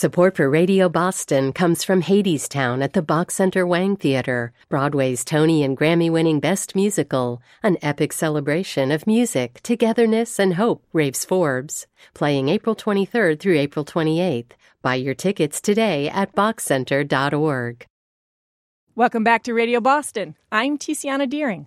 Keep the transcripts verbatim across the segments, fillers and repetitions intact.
Support for Radio Boston comes from Hadestown at the Bach Center Wang Theater, Broadway's Tony and Grammy-winning Best Musical, an epic celebration of music, togetherness, and hope, raves Forbes. Playing April twenty-third through April twenty-eighth. Buy your tickets today at bach center dot org. Welcome back to Radio Boston. I'm Tiziana Deering.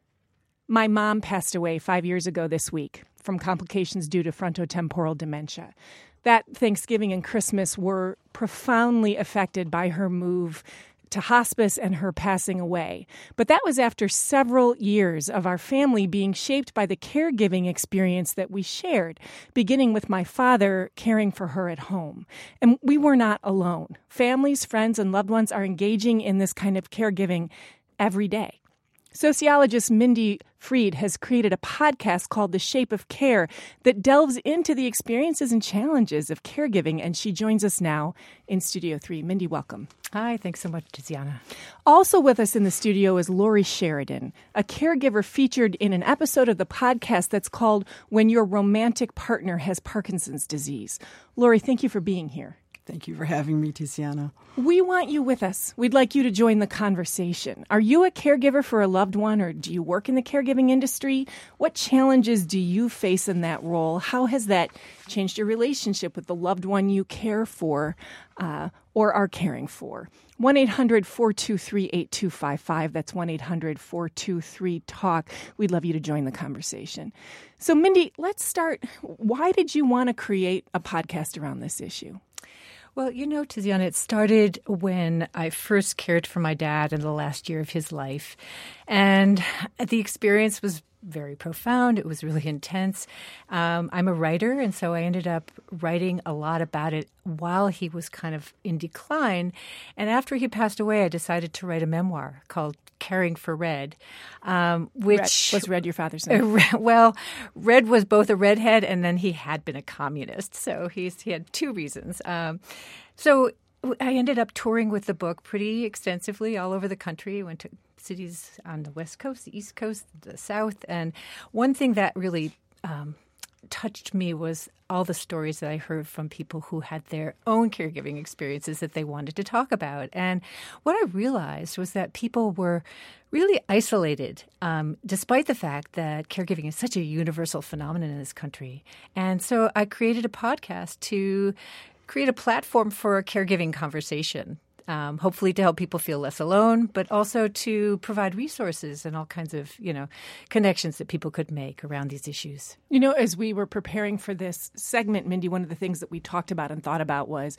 My mom passed away five years ago this week from complications due to frontotemporal dementia. That Thanksgiving and Christmas were profoundly affected by her move to hospice and her passing away. But that was after several years of our family being shaped by the caregiving experience that we shared, beginning with my father caring for her at home. And we were not alone. Families, friends, and loved ones are engaging in this kind of caregiving every day. Sociologist Mindy Freed has created a podcast called The Shape of Care that delves into the experiences and challenges of caregiving, and she joins us now in Studio three. Mindy, welcome. Hi, thanks so much, Tiziana. Also with us in the studio is Lori Sheridan, a caregiver featured in an episode of the podcast that's called When Your Romantic Partner Has Parkinson's Disease. Lori, thank you for being here. Thank you for having me, Tiziana. We want you with us. We'd like you to join the conversation. Are you a caregiver for a loved one, or do you work in the caregiving industry? What challenges do you face in that role? How has that changed your relationship with the loved one you care for uh, or are caring for? one eight hundred four two three eight two five five. That's one eight hundred four two three talk. We'd love you to join the conversation. So, Mindy, let's start. Why did you want to create a podcast around this issue? Well, you know, Tiziana, it started when I first cared for my dad in the last year of his life. And the experience was very profound. It was really intense. Um, I'm a writer, and so I ended up writing a lot about it while he was kind of in decline. And after he passed away, I decided to write a memoir called Caring for Red, um, which Red, was Red your father's name? Uh, well, Red was both a redhead, and then he had been a communist. So he's he had two reasons. Um, so I ended up touring with the book pretty extensively all over the country. Went to cities on the West Coast, the East Coast, the South. And one thing that really um, touched me was all the stories that I heard from people who had their own caregiving experiences that they wanted to talk about. And what I realized was that people were really isolated, um, despite the fact that caregiving is such a universal phenomenon in this country. And so I created a podcast to create a platform for a caregiving conversation. Um, hopefully to help people feel less alone, but also to provide resources and all kinds of, you know, connections that people could make around these issues. You know, as we were preparing for this segment, Mindy, one of the things that we talked about and thought about was,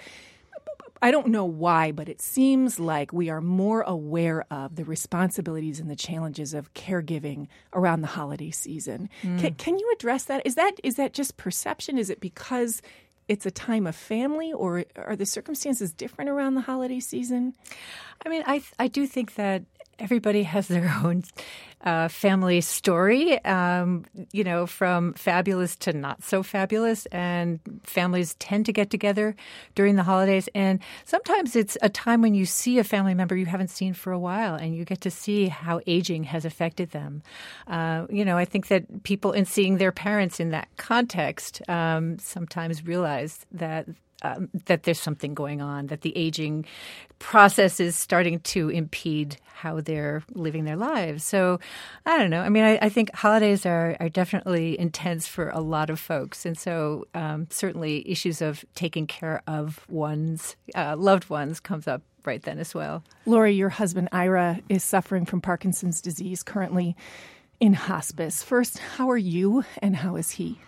I don't know why, but it seems like we are more aware of the responsibilities and the challenges of caregiving around the holiday season. Mm. Can, can you address that? Is that is that just perception? Is it because it's a time of family, or are the circumstances different around the holiday season? I mean, I I do think that everybody has their own uh, family story, um, you know, from fabulous to not so fabulous. And families tend to get together during the holidays. And sometimes it's a time when you see a family member you haven't seen for a while, and you get to see how aging has affected them. Uh, you know, I think that people, in seeing their parents in that context, um, sometimes realize that Um, that there's something going on, that the aging process is starting to impede how they're living their lives. So I don't know. I mean, I, I think holidays are, are definitely intense for a lot of folks. And so um, certainly issues of taking care of one's uh, loved ones comes up right then as well. Lori, your husband, Ira, is suffering from Parkinson's disease, currently in hospice. First, how are you and how is he?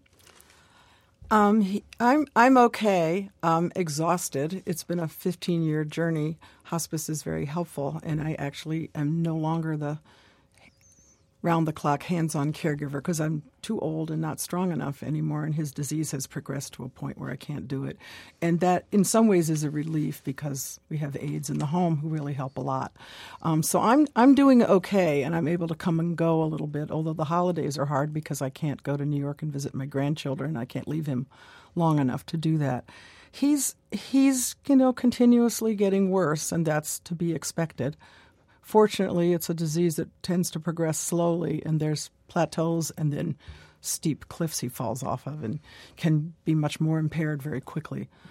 Um, he, I'm I'm okay. Um, exhausted. It's been a fifteen-year journey. Hospice is very helpful, and I actually am no longer the round-the-clock, hands-on caregiver because I'm too old and not strong enough anymore, and his disease has progressed to a point where I can't do it. And that, in some ways, is a relief because we have aides in the home who really help a lot. Um, so I'm I'm doing okay, and I'm able to come and go a little bit, although the holidays are hard because I can't go to New York and visit my grandchildren. I can't leave him long enough to do that. He's, he's you know, continuously getting worse, and that's to be expected. Fortunately, it's a disease that tends to progress slowly, and there's plateaus and then steep cliffs he falls off of and can be much more impaired very quickly.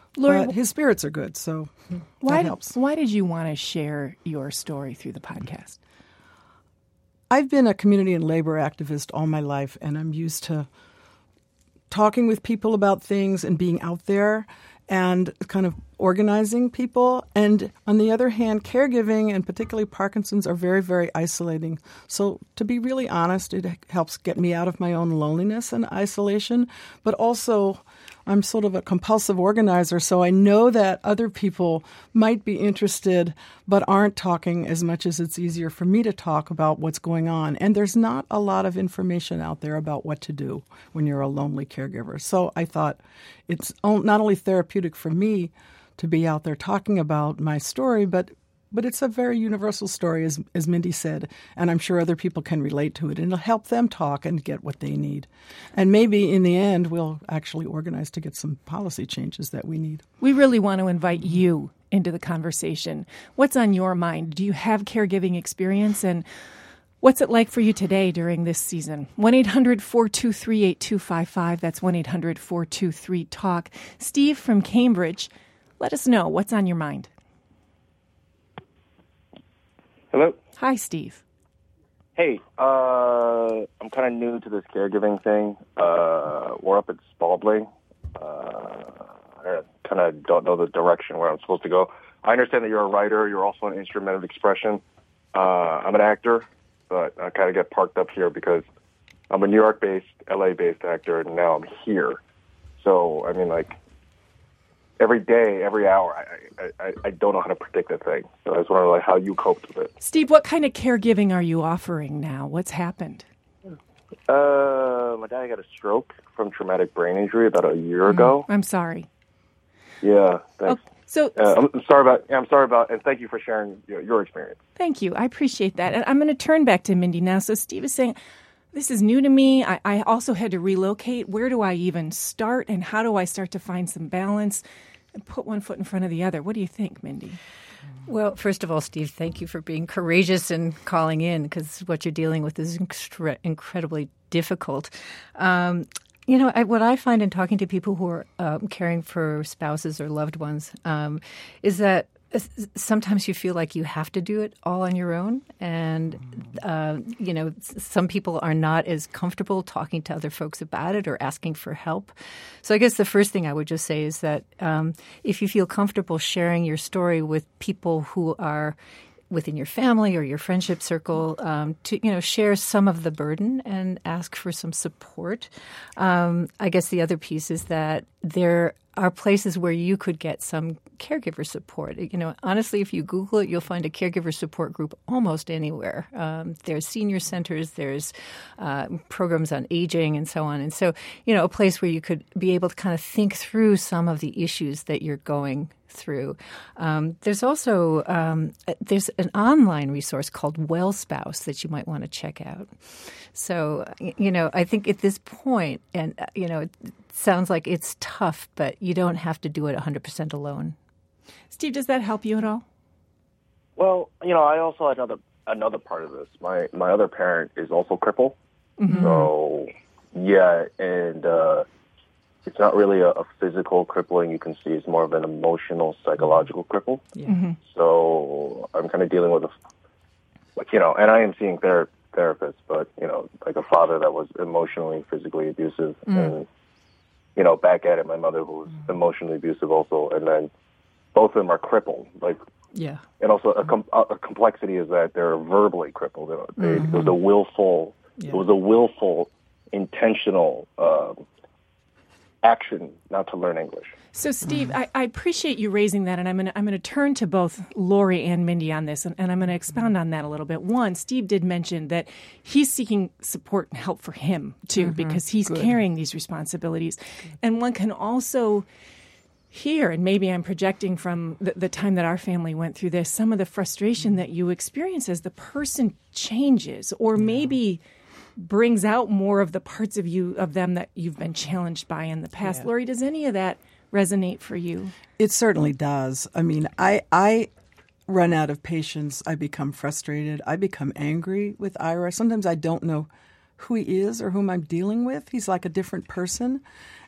Lori, but his spirits are good, so why, that helps. Why did you want to share your story through the podcast? I've been a community and labor activist all my life, and I'm used to talking with people about things and being out there and kind of organizing people. And on the other hand, caregiving and particularly Parkinson's are very, very isolating. So to be really honest, it helps get me out of my own loneliness and isolation. But also, I'm sort of a compulsive organizer, so I know that other people might be interested but aren't talking as much as it's easier for me to talk about what's going on. And there's not a lot of information out there about what to do when you're a lonely caregiver. So I thought it's not only therapeutic for me to be out there talking about my story, but but it's a very universal story, as as Mindy said, and I'm sure other people can relate to it, and it'll help them talk and get what they need. And maybe in the end, we'll actually organize to get some policy changes that we need. We really want to invite you into the conversation. What's on your mind? Do you have caregiving experience, and what's it like for you today during this season? one eight hundred four two three eight two five five. That's one eight hundred four two three talk. Steve from Cambridge, let us know what's on your mind. Hello. Hi, Steve. Hey, uh, I'm kind of new to this caregiving thing. Uh, we're up at Spalding. Uh, I kind of don't know the direction where I'm supposed to go. I understand that you're a writer. You're also an instrument of expression. Uh, I'm an actor, but I kind of get parked up here because I'm a New York-based, L A-based actor, and now I'm here. So, I mean, like, every day, every hour, I, I, I don't know how to predict a thing. So I was wondering like, how you coped with it. Steve, what kind of caregiving are you offering now? What's happened? Uh, my dad got a stroke from traumatic brain injury about a year mm, ago. I'm sorry. Yeah, thanks. Oh, so uh, I'm sorry about. Yeah, I'm sorry about, and thank you for sharing your, your experience. Thank you. I appreciate that. And I'm going to turn back to Mindy now. So Steve is saying, this is new to me. I, I also had to relocate. Where do I even start, and how do I start to find some balance and put one foot in front of the other? What do you think, Mindy? Well, first of all, Steve, thank you for being courageous and calling in, because what you're dealing with is extra- incredibly difficult. Um, you know, I, what I find in talking to people who are um, caring for spouses or loved ones um, is that sometimes you feel like you have to do it all on your own. And, uh, you know, some people are not as comfortable talking to other folks about it or asking for help. So I guess the first thing I would just say is that um, if you feel comfortable sharing your story with people who are within your family or your friendship circle, um, to, you know, share some of the burden and ask for some support. Um, I guess the other piece is that there are places where you could get some caregiver support. You know, honestly, if you Google it, you'll find a caregiver support group almost anywhere. Um, there's senior centers, there's uh, programs on aging and so on. And so, you know, a place where you could be able to kind of think through some of the issues that you're going through. Um, there's also um, there's an online resource called WellSpouse that you might want to check out. So, you know, I think at this point, and, uh, you know, it sounds like it's tough, but you don't have to do it one hundred percent alone. Steve, does that help you at all? Well, you know, I also had another another part of this. My my other parent is also crippled. Mm-hmm. So, yeah, and uh, it's not really a, a physical crippling you can see. It's more of an emotional, psychological cripple. Yeah. Mm-hmm. So I'm kind of dealing with, a, like, you know, and I am seeing ther- therapists, but, you know, like a father that was emotionally, physically abusive. Mm. And, you know, back at it, my mother who was mm. emotionally abusive also. And then both of them are crippled. Like, yeah. And also a, com- a complexity is that they're verbally crippled. They, mm-hmm. It was a willful, yeah. it was a willful, intentional uh, action not to learn English. So, Steve, mm-hmm. I, I appreciate you raising that, and I'm going to I'm going to turn to both Lori and Mindy on this, and, and I'm going to expound on that a little bit. One, Steve did mention that he's seeking support and help for him, too, mm-hmm. because he's Good. carrying these responsibilities. Good. And one can also hear, and maybe I'm projecting from the, the time that our family went through this, some of the frustration that you experience as the person changes, or yeah. maybe brings out more of the parts of you of them that you've been challenged by in the past. Yeah. Lori, does any of that resonate for you? It certainly does. I mean, I I run out of patience. I become frustrated. I become angry with Ira. Sometimes I don't know who he is or whom I'm dealing with. He's like a different person.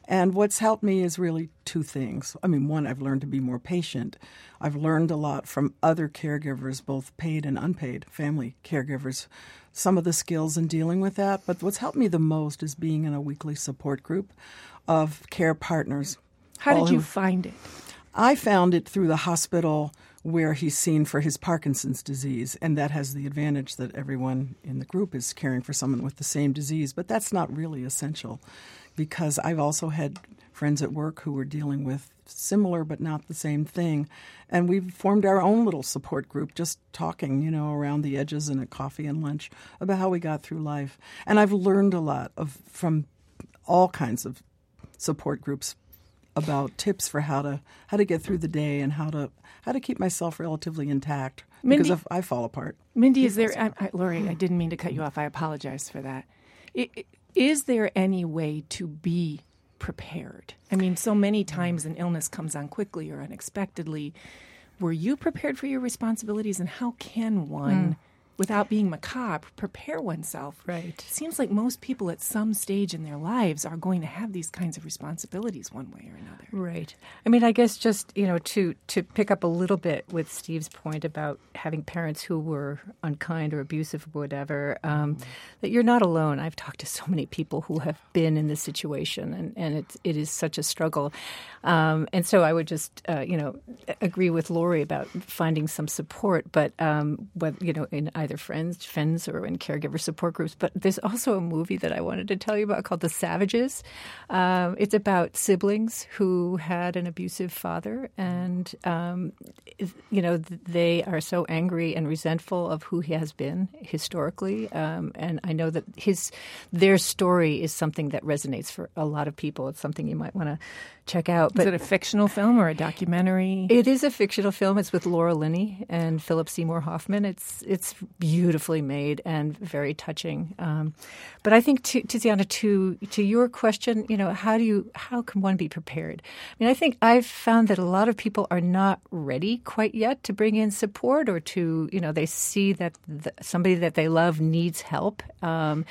And what's helped me is really two things. I mean, one, I've learned to be more patient. I've learned a lot from other caregivers, both paid and unpaid, family caregivers, some of the skills in dealing with that. But what's helped me the most is being in a weekly support group of care partners. How did you who, find it? I found it through the hospital where he's seen for his Parkinson's disease, and that has the advantage that everyone in the group is caring for someone with the same disease. But that's not really essential, because I've also had friends at work who were dealing with similar but not the same thing, and we've formed our own little support group, just talking, you know, around the edges and at coffee and lunch about how we got through life. And I've learned a lot of from all kinds of support groups about tips for how to how to get through the day and how to how to keep myself relatively intact, Mindy, because if I fall apart. Mindy, is there? I, I, Lori, I didn't mean to cut you off. I apologize for that. I, is there any way to be prepared? I mean, so many times an illness comes on quickly or unexpectedly. Were you prepared for your responsibilities, and how can one? Mm. Without being macabre, prepare oneself. Right. It seems like most people at some stage in their lives are going to have these kinds of responsibilities one way or another. Right. I mean, I guess just, you know, to, to pick up a little bit with Steve's point about having parents who were unkind or abusive or whatever, um, mm-hmm. that you're not alone. I've talked to so many people who have been in this situation, and, and it, it is such a struggle. Um, and so I would just, uh, you know, agree with Lori about finding some support, but, um, but you know, in either friends, friends, or in caregiver support groups. But there's also a movie that I wanted to tell you about called The Savages. Um, it's about siblings who had an abusive father, and um, you know they are so angry and resentful of who he has been historically. Um, and I know that his their story is something that resonates for a lot of people. It's something you might want to check out. But is it a fictional film or a documentary? It is a fictional film. It's with Laura Linney and Philip Seymour Hoffman. It's it's beautifully made and very touching. Um, but I think, to, Tiziana, to to your question, you know, how do you how can one be prepared? I mean, I think I've found that a lot of people are not ready quite yet to bring in support, or to, you know, they see that the, somebody that they love needs help, um,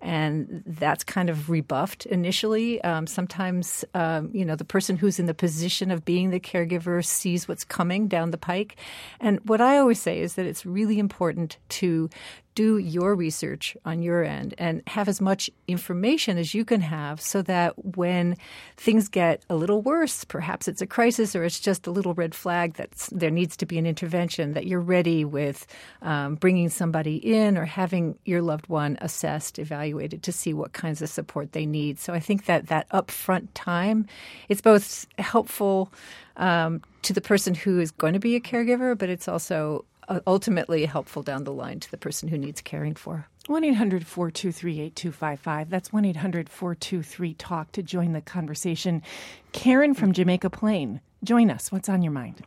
and that's kind of rebuffed initially. Um, sometimes, um, you know, the person who's in the position of being the caregiver sees what's coming down the pike. And what I always say is that it's really important to do your research on your end and have as much information as you can have, so that when things get a little worse, perhaps it's a crisis or it's just a little red flag that there needs to be an intervention, that you're ready with um, bringing somebody in or having your loved one assessed, evaluated to see what kinds of support they need. So I think that that upfront time, it's both helpful um, to the person who is going to be a caregiver, but it's also ultimately helpful down the line to the person who needs caring for. one eight hundred four two three eight two five five. That's one eight hundred four two three talk to join the conversation. Karen from Jamaica Plain, join us. What's on your mind?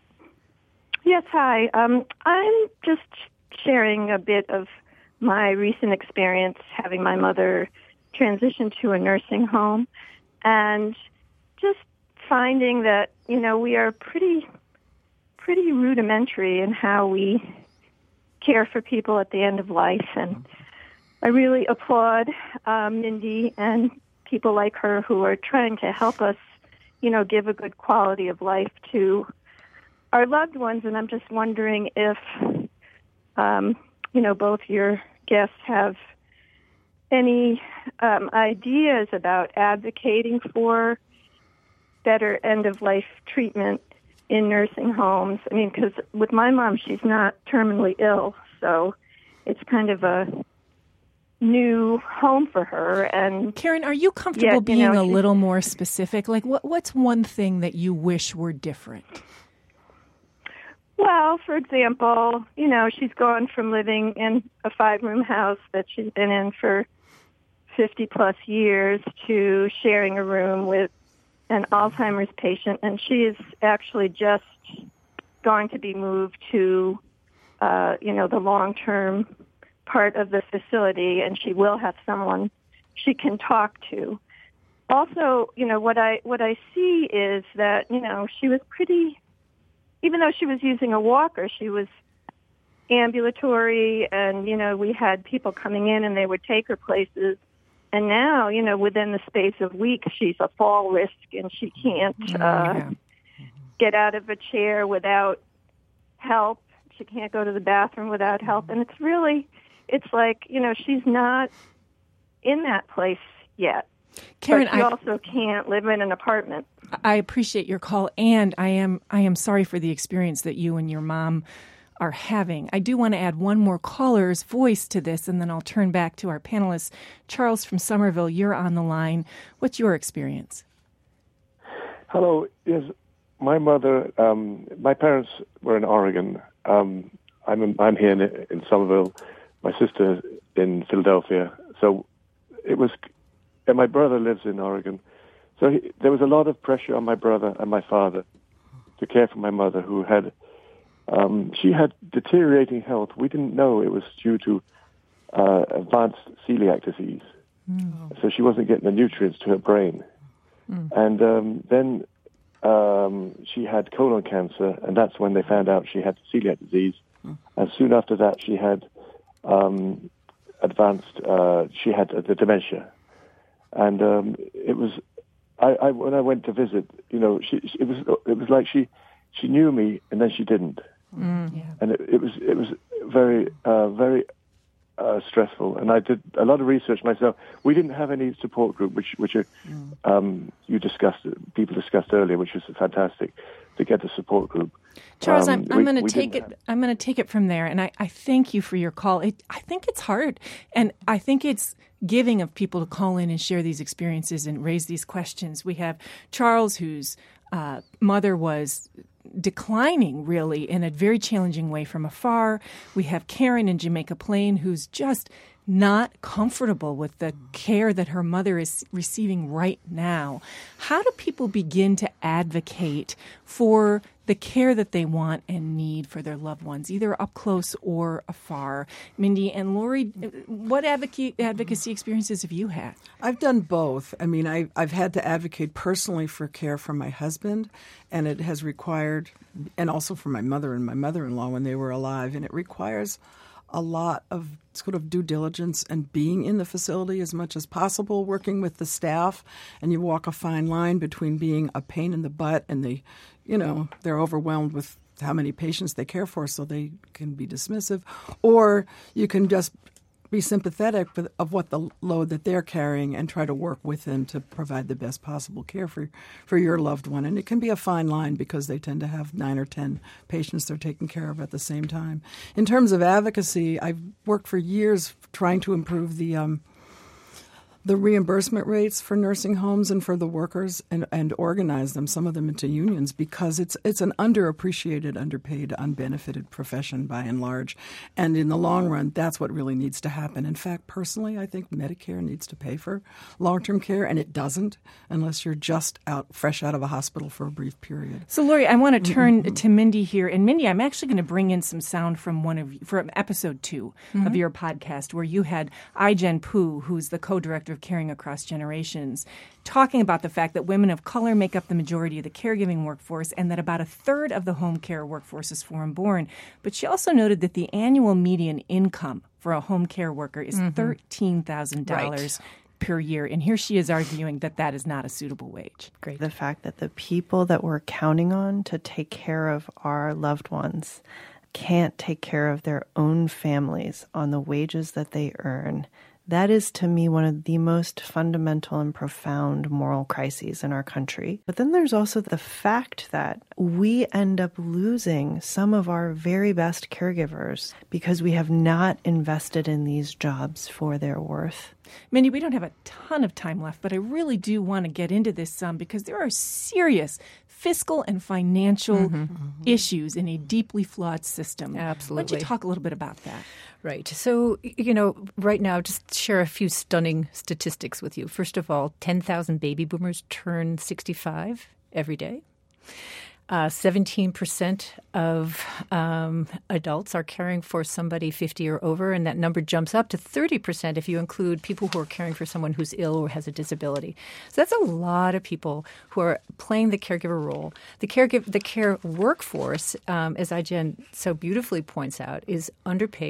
Yes, hi. Um, I'm just sharing a bit of my recent experience having my mother transition to a nursing home, and just finding that, you know, we are pretty pretty rudimentary in how we care for people at the end of life. And I really applaud um, Mindy and people like her who are trying to help us, you know, give a good quality of life to our loved ones. And I'm just wondering if, um, you know, both your guests have any um, ideas about advocating for better end-of-life treatment in nursing homes. I mean, because with my mom, she's not terminally ill, so it's kind of a new home for her. And Karen, are you comfortable yet, being you know, a little more specific? Like, what what's one thing that you wish were different? Well, for example, you know, she's gone from living in a five-room house that she's been in for fifty-plus years to sharing a room with an Alzheimer's patient, and she is actually just going to be moved to, uh, you know, the long-term part of the facility, and she will have someone she can talk to. Also, you know, what I what I see is that, you know, she was pretty, even though she was using a walker, she was ambulatory, and, you know, we had people coming in and they would take her places, And now, you know, within the space of weeks, she's a fall risk, and she can't uh, yeah. get out of a chair without help. She can't go to the bathroom without help. And it's really, it's like, you know, she's not in that place yet. Karen, but she I, also can't live in an apartment. I appreciate your call, and I am I am sorry for the experience that you and your mom are having. I do want to add one more caller's voice to this, and then I'll turn back to our panelists. Charles from Somerville, you're on the line. What's your experience? Hello. Yes, my mother, um, my parents were in Oregon. Um, I'm in, I'm here in, in Somerville. My sister in Philadelphia. So it was, and my brother lives in Oregon. So he, there was a lot of pressure on my brother and my father to care for my mother, who had, um, she had deteriorating health. We didn't know it was due to uh, advanced celiac disease. Mm. So she wasn't getting the nutrients to her brain. Mm. And um, then um, she had colon cancer, and that's when they found out she had celiac disease. Mm. And soon after that, she had um, advanced, uh, she had uh, the dementia. And um, it was, I, I when I went to visit, you know, she, it was it was like she she knew me and then she didn't, mm, yeah. and it, it was it was very uh, very uh, stressful. And I did a lot of research myself. We didn't have any support group, which which are, mm. um, you discussed, people discussed earlier, which was fantastic to get the support group. Charles, um, I'm, I'm going to we take it. have... I'm going to take it from there, and I, I thank you for your call. It, I think it's hard, and I think it's giving of people to call in and share these experiences and raise these questions. We have Charles, whose uh, mother was declining, really, in a very challenging way from afar. We have Karen in Jamaica Plain, who's just not comfortable with the care that her mother is receiving right now. How do people begin to advocate for the care that they want and need for their loved ones, either up close or afar? Mindy and Lori, what advocate, advocacy experiences have you had? I've done both. I mean, I, I've had to advocate personally for care for my husband, and it has required, and also for my mother and my mother-in-law when they were alive, and it requires a lot of sort of due diligence and being in the facility as much as possible, working with the staff, and you walk a fine line between being a pain in the butt and they, you know, they're overwhelmed with how many patients they care for, so they can be dismissive, or you can just be sympathetic of what the load that they're carrying and try to work with them to provide the best possible care for for your loved one. And it can be a fine line because they tend to have nine or ten patients they're taking care of at the same time. In terms of advocacy, I've worked for years trying to improve the um, the reimbursement rates for nursing homes and for the workers, and, and organize them, some of them into unions, because it's it's an underappreciated, underpaid, unbenefited profession by and large. And in the long run, that's what really needs to happen. In fact, personally, I think Medicare needs to pay for long-term care, and it doesn't unless you're just out fresh out of a hospital for a brief period. So, Lori, I want to turn mm-hmm. to Mindy here. And Mindy, I'm actually going to bring in some sound from one of from episode two mm-hmm. of your podcast, where you had Ai-jen Poo, who's the co-director of Caring Across Generations, talking about the fact that women of color make up the majority of the caregiving workforce and that about a third of the home care workforce is foreign-born. But she also noted that the annual median income for a home care worker is mm-hmm. thirteen thousand dollars right. per year. And here she is arguing that that is not a suitable wage. Great. The fact that the people that we're counting on to take care of our loved ones can't take care of their own families on the wages that they earn. That is, to me, one of the most fundamental and profound moral crises in our country. But then there's also the fact that we end up losing some of our very best caregivers because we have not invested in these jobs for their worth. Mindy, we don't have a ton of time left, but I really do want to get into this some because there are serious fiscal and financial mm-hmm, mm-hmm. issues in a deeply flawed system. Absolutely. Why don't you talk a little bit about that? Right. So, you know, right now, just share a few stunning statistics with you. First of all, ten thousand baby boomers turn sixty-five every day. Uh, seventeen percent of um, adults are caring for somebody fifty or over, and that number jumps up to thirty percent if you include people who are caring for someone who's ill or has a disability. So that's a lot of people who are playing the caregiver role. The caregiver, the care workforce, um, as Ai-jen so beautifully points out, is underpaid,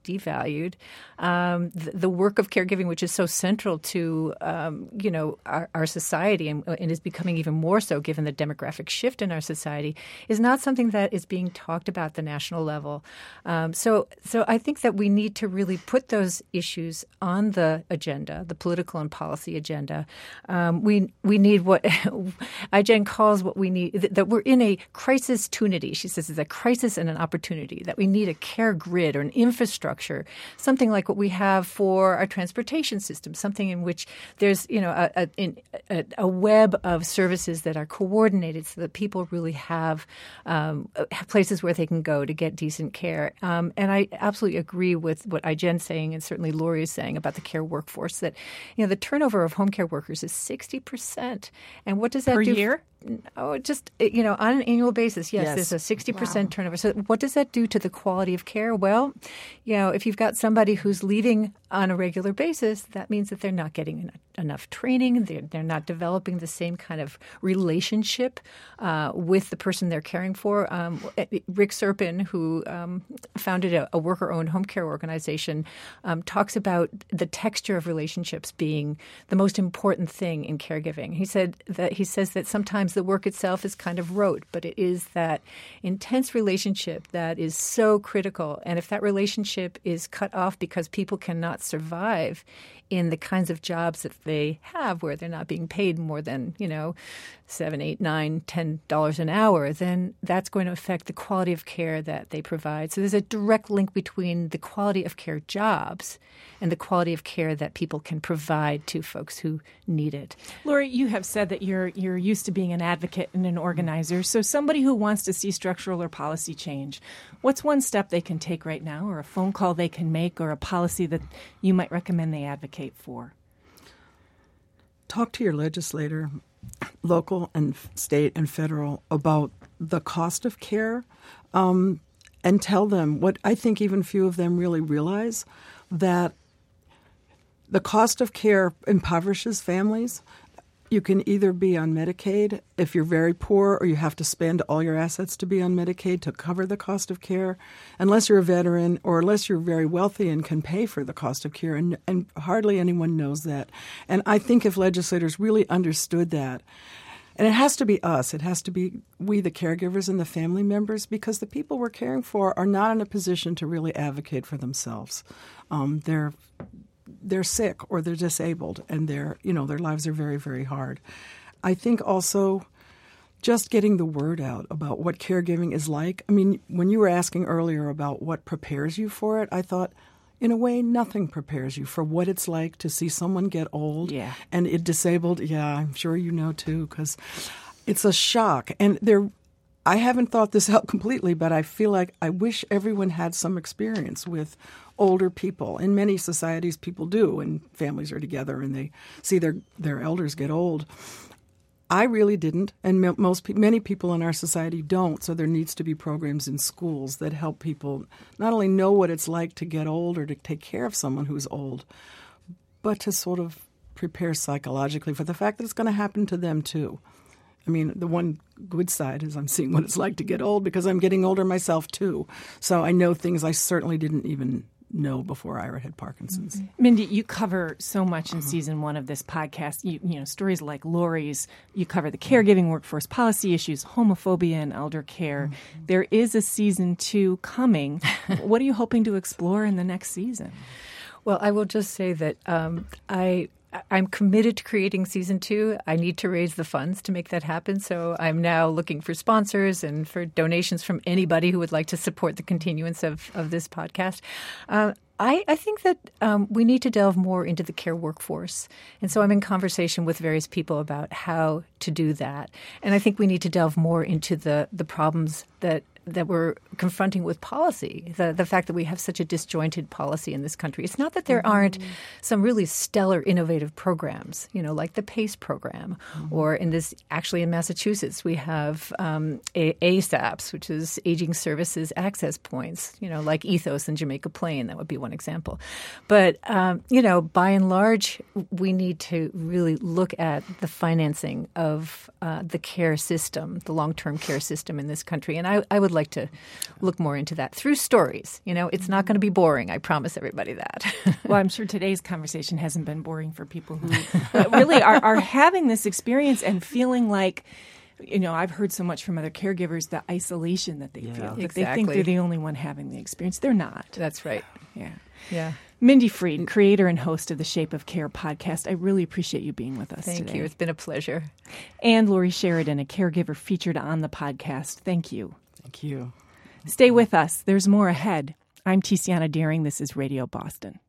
devalued. Um, the, the work of caregiving, which is so central to um, you know our, our society and, and is becoming even more so given the demographic shift in our society, is not something that is being talked about at the national level. Um, so, so I think that we need to really put those issues on the agenda, the political and policy agenda. Um, we we need what I-Jen calls what we need, that we're in a crisis tunity. She says it's a crisis and an opportunity, that we need a care grid or an infrastructure, something like what we have for our transportation system, something in which there's, you know, a, a, in, a, a web of services that are coordinated so that people really have, um, have places where they can go to get decent care. Um, and I absolutely agree with what I-Jen's saying, and certainly Lori is saying about the care workforce, that, you know, the turnover of home care workers is sixty percent. And what does that per do? year? Oh, just, you know, on an annual basis, yes, Yes. there's a sixty percent Wow. turnover. So what does that do to the quality of care? Well, you know, if you've got somebody who's leaving on a regular basis, that means that they're not getting en- enough training. They're, they're not developing the same kind of relationship uh, with the person they're caring for. Um, Rick Serpin, who um, founded a, a worker-owned home care organization, um, talks about the texture of relationships being the most important thing in caregiving. He said that he says that sometimes the work itself is kind of rote, but it is that intense relationship that is so critical. And if that relationship is cut off because people cannot survive in the kinds of jobs that they have where they're not being paid more than, you know, seven, eight, nine, ten dollars an hour, then that's going to affect the quality of care that they provide. So there's a direct link between the quality of care jobs and the quality of care that people can provide to folks who need it. Lori, you have said that you're you're used to being an advocate and an organizer. So somebody who wants to see structural or policy change, what's one step they can take right now, or a phone call they can make, or a policy that you might recommend they advocate for? Talk to your legislator, local and state and federal, about the cost of care, um, and tell them what I think even few of them really realize, that the cost of care impoverishes families. You can either be on Medicaid if you're very poor, or you have to spend all your assets to be on Medicaid to cover the cost of care, unless you're a veteran or unless you're very wealthy and can pay for the cost of care. And, and hardly anyone knows that. And I think if legislators really understood that, and it has to be us, it has to be we, the caregivers and the family members, because the people we're caring for are not in a position to really advocate for themselves. Um, they're they're sick or they're disabled, and they're, you know, their lives are very, very hard. I think also just getting the word out about what caregiving is like. I mean, when you were asking earlier about what prepares you for it, I thought, in a way, nothing prepares you for what it's like to see someone get old Yeah. and it disabled. Yeah, I'm sure you know too, because it's a shock. And there, I haven't thought this out completely, but I feel like I wish everyone had some experience with older people. In many societies, people do, and families are together and they see their, their elders get old. I really didn't, and most many people in our society don't. So there needs to be programs in schools that help people not only know what it's like to get old or to take care of someone who's old, but to sort of prepare psychologically for the fact that it's going to happen to them too. I mean, the one good side is I'm seeing what it's like to get old because I'm getting older myself too. So I know things I certainly didn't even know before Ira had Parkinson's. Mm-hmm. Mindy, you cover so much in season one of this podcast. You, you know, stories like Lori's. You cover the caregiving workforce policy issues, homophobia and elder care. Mm-hmm. There is a season two coming. What are you hoping to explore in the next season? Well, I will just say that um, I. I'm committed to creating season two. I need to raise the funds to make that happen. So I'm now looking for sponsors and for donations from anybody who would like to support the continuance of, of this podcast. Uh, I, I think that um, we need to delve more into the care workforce. And so I'm in conversation with various people about how to do that. And I think we need to delve more into the, the problems that that we're confronting with policy, the the fact that we have such a disjointed policy in this country. It's not that there mm-hmm. aren't some really stellar innovative programs, you know, like the PACE program, mm-hmm. or in this, actually in Massachusetts, we have um, A- ASAPs, which is Aging Services Access Points, you know, like Ethos in Jamaica Plain. That would be one example. But, um, you know, by and large, we need to really look at the financing of uh, the care system, the long-term care system in this country. And I, I would like to look more into that through stories. You know, it's not going to be boring. I promise everybody that. Well, I'm sure today's conversation hasn't been boring for people who uh, really are, are having this experience and feeling like, you know, I've heard so much from other caregivers, the isolation that they Yeah. feel. That Exactly. they think they're the only one having the experience. They're not. That's right. Yeah. Yeah. Mindy Freed, creator and host of the Shape of Care podcast. I really appreciate you being with us Thank today. you. It's been a pleasure. And Lori Sheridan, a caregiver featured on the podcast. Thank you. Thank you. Stay with us. There's more ahead. I'm Tiziana Deering. This is Radio Boston.